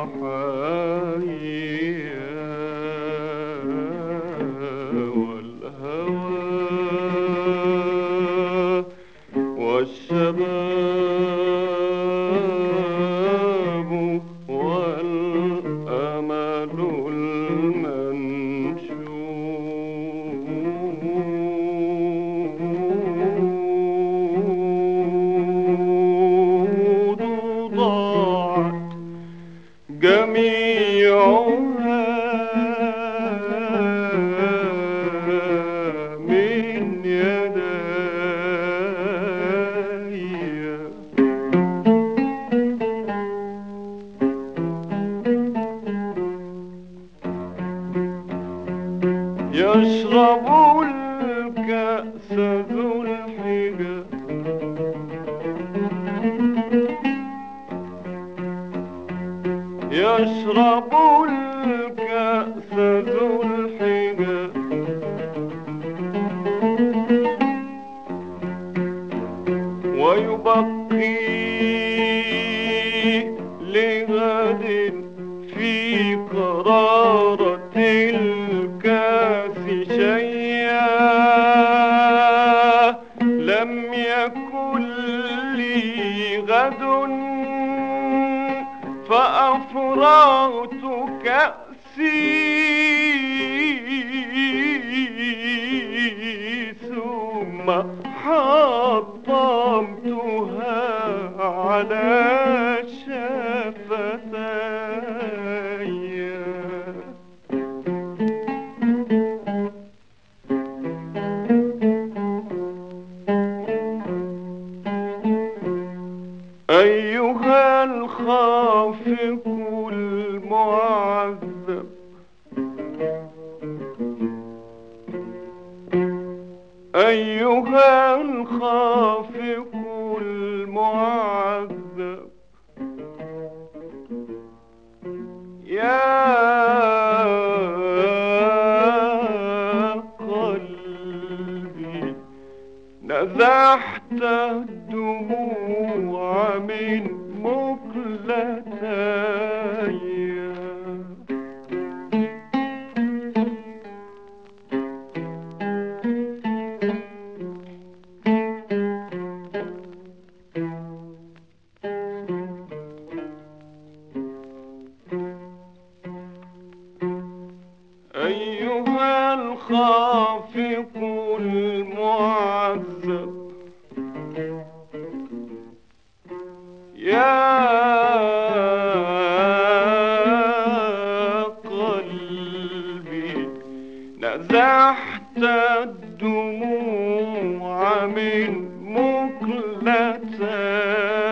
والهوى والشباب والأمل المنشود ضاعت جميعها من يدي. يشرب الكأس ذو الحجى يشرب الكأس ذو الحجى ويبقي لغد في قرارة الكاس شيئا لم يكن لي غد فأفرغت كأسي ثم حطمتها على شفتي. أيها الخافق المعذب أيها الخافق المعذب يا قلبي نزحت الدموع من مقلتي. أيها الخافق المعذب يا قلبي نزحت الدموع من مقلتي.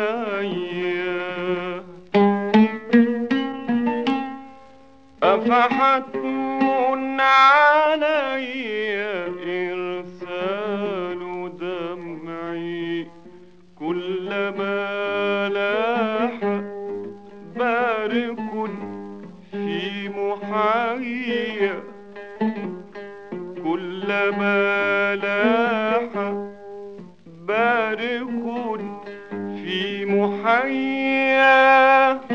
أفحتم علي إرسال دمعي كلما لاح بارق في محايا كلما لاح بارق في محايا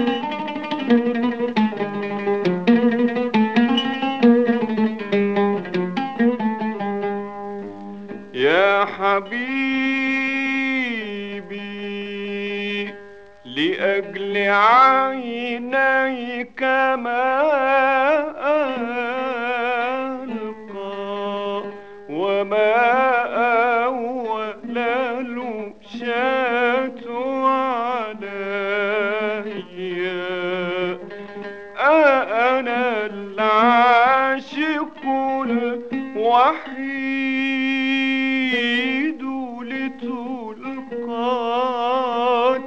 يا حبيبي لأجل عينيك ما ألقى وما أول الوشاة علي. أنا العاشق الوحيد لتلقى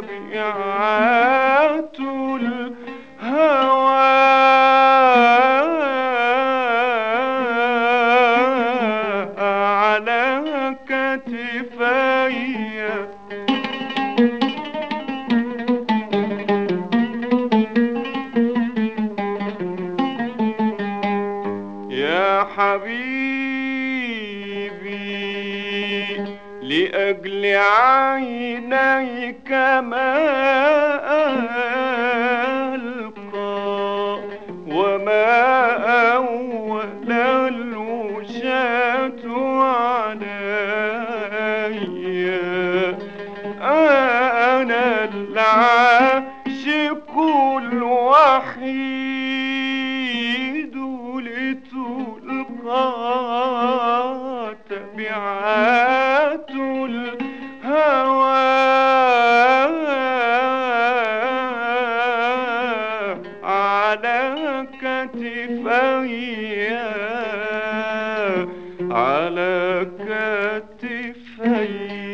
تبعات الهوى على كتفي. يا حبيبي لأجل عينيك ما ألقى وحيد لتلقى تبعات الهوى على كتفي، على كتفي.